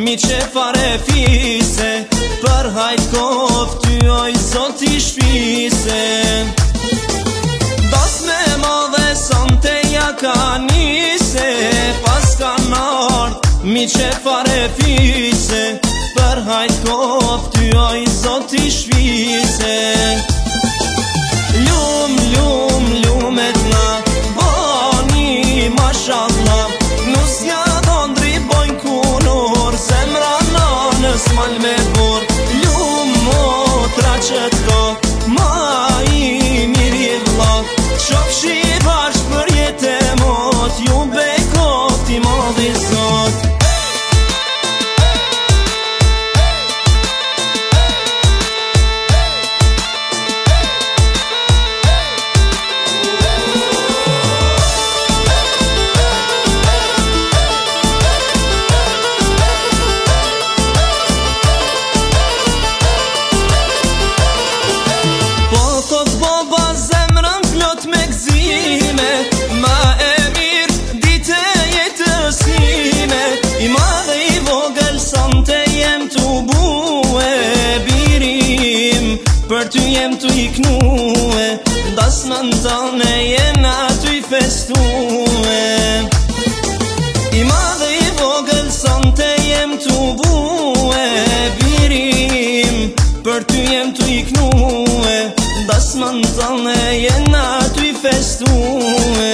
mi që fare fise, për hajt kof ty oj zot i shpise. Das me madhe sante ja ka nise, pas ka nart mi që fare fise, për hajt kof ty oj zot i shpise. Lumet na bani mashallah, nusja dondri bojn kunur, zemra nanës mal me bur. Motra që t'ko ma i miri vla, qofshi bashk për jetë e mot, ju bekot i madhi zot. I madhe i vogël sante jem t'u bue, birim për ty jem t'u iknue, das në tane jena t'u i festue. I madhe i vogël sante jem t'u bue, birim për ty jem t'u iknue, das në tane jena t'u i festue.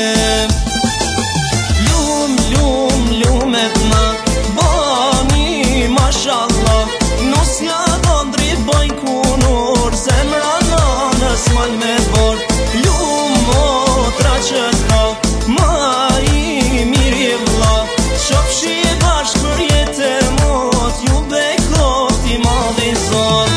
Lumet na bani mashallah, nusja dondri bojn kunur, zemra nanës mal me bor. Motra që t'ka ma i miri vla, qofshi bashk për jetë e mot, ju bekot i madhi zot.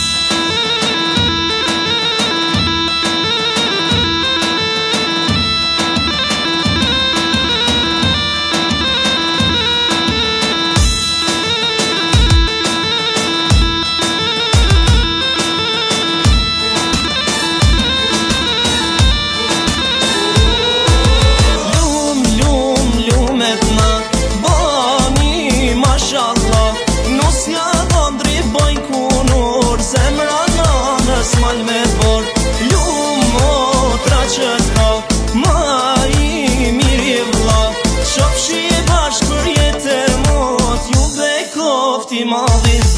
Nusja dondri bojn kunur, zemra nanës mal me bor. Motra që t'ka ma i miri vla, qofshi bashk për jetë e mot, ju bekot i madhi